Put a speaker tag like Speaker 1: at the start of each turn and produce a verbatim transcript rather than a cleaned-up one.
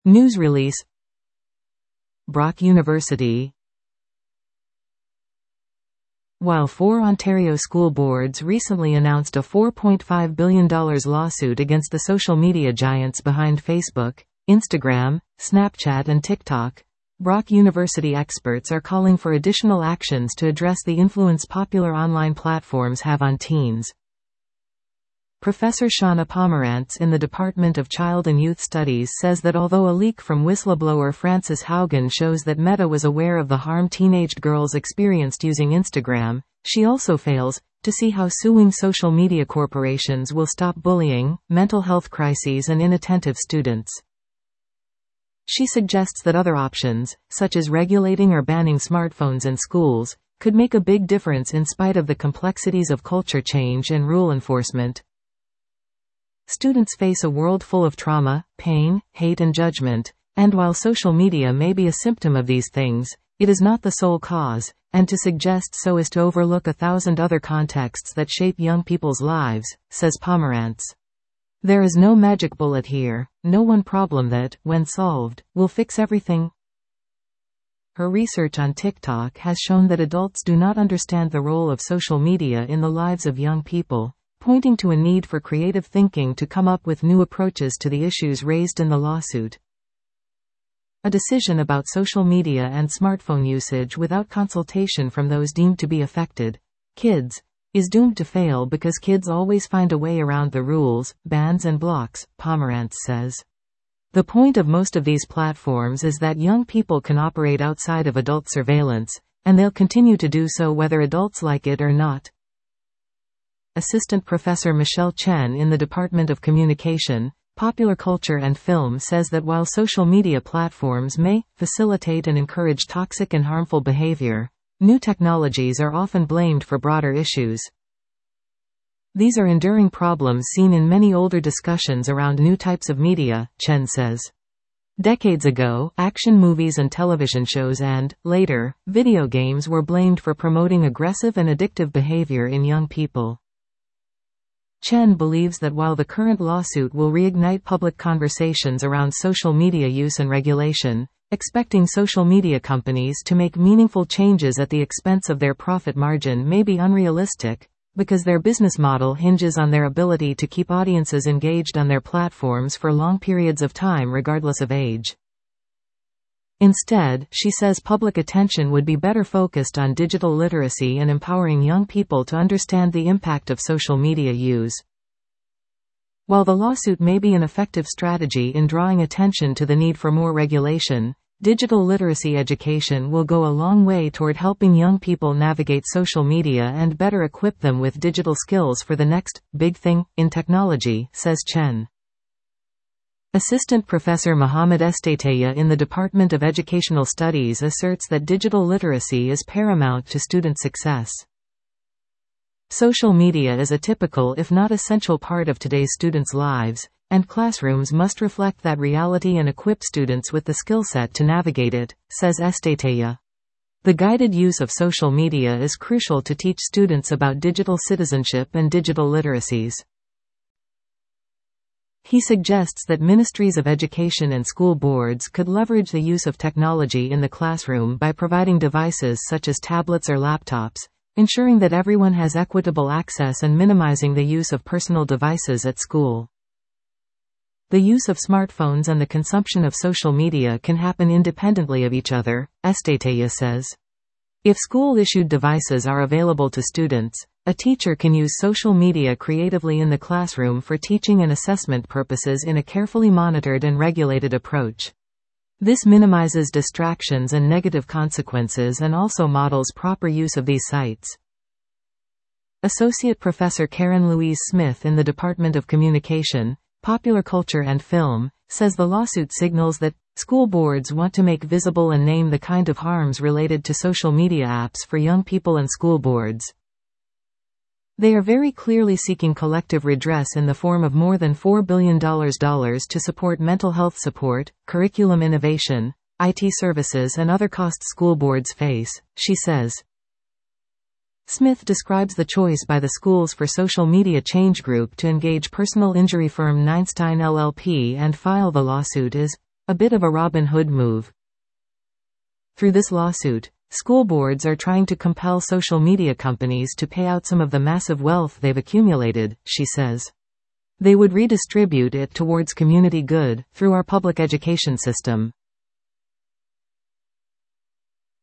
Speaker 1: News release. Brock University. While four Ontario school boards recently announced a four point five billion dollars lawsuit against the social media giants behind Facebook, Instagram, Snapchat and TikTok, Brock University experts are calling for additional actions to address the influence popular online platforms have on teens. Professor Shauna Pomerantz in the Department of Child and Youth Studies says that although a leak from whistleblower Frances Haugen shows that Meta was aware of the harm teenaged girls experienced using Instagram, she also fails to see how suing social media corporations will stop bullying, mental health crises and inattentive students. She suggests that other options, such as regulating or banning smartphones in schools, could make a big difference in spite of the complexities of culture change and rule enforcement. Students face a world full of trauma, pain, hate and judgment, and while social media may be a symptom of these things, it is not the sole cause, and to suggest so is to overlook a thousand other contexts that shape young people's lives, says Pomerantz. There is no magic bullet here, no one problem that, when solved, will fix everything. Her research on TikTok has shown that adults do not understand the role of social media in the lives of young people, pointing to a need for creative thinking to come up with new approaches to the issues raised in the lawsuit. A decision about social media and smartphone usage without consultation from those deemed to be affected, kids, is doomed to fail because kids always find a way around the rules, bans and blocks, Pomerantz says. The point of most of these platforms is that young people can operate outside of adult surveillance, and they'll continue to do so whether adults like it or not. Assistant Professor Michelle Chen in the Department of Communication, Popular Culture and Film says that while social media platforms may facilitate and encourage toxic and harmful behavior, new technologies are often blamed for broader issues. These are enduring problems seen in many older discussions around new types of media, Chen says. Decades ago, action movies and television shows and, later, video games were blamed for promoting aggressive and addictive behavior in young people. Chen believes that while the current lawsuit will reignite public conversations around social media use and regulation, expecting social media companies to make meaningful changes at the expense of their profit margin may be unrealistic, because their business model hinges on their ability to keep audiences engaged on their platforms for long periods of time regardless of age. Instead, she says public attention would be better focused on digital literacy and empowering young people to understand the impact of social media use. While the lawsuit may be an effective strategy in drawing attention to the need for more regulation, digital literacy education will go a long way toward helping young people navigate social media and better equip them with digital skills for the next big thing in technology, says Chen. Assistant Professor Mohammed Esteteya in the Department of Educational Studies asserts that digital literacy is paramount to student success. Social media is a typical if not essential part of today's students' lives, and classrooms must reflect that reality and equip students with the skill set to navigate it, says Esteteya. The guided use of social media is crucial to teach students about digital citizenship and digital literacies. He suggests that ministries of education and school boards could leverage the use of technology in the classroom by providing devices such as tablets or laptops, ensuring that everyone has equitable access and minimizing the use of personal devices at school. The use of smartphones and the consumption of social media can happen independently of each other, Esteteya says. If school-issued devices are available to students, a teacher can use social media creatively in the classroom for teaching and assessment purposes in a carefully monitored and regulated approach. This minimizes distractions and negative consequences and also models proper use of these sites. Associate Professor Karen Louise Smith in the Department of Communication, Popular Culture and Film, says the lawsuit signals that school boards want to make visible and name the kind of harms related to social media apps for young people and school boards. They are very clearly seeking collective redress in the form of more than four billion dollars to support mental health support, curriculum innovation, I T services and other costs school boards face, she says. Smith describes the choice by the Schools for Social Media Change Group to engage personal injury firm Neinstein L L P and file the lawsuit as A bit of a Robin Hood move. Through this lawsuit, school boards are trying to compel social media companies to pay out some of the massive wealth they've accumulated, she says. They would redistribute it towards community good, through our public education system.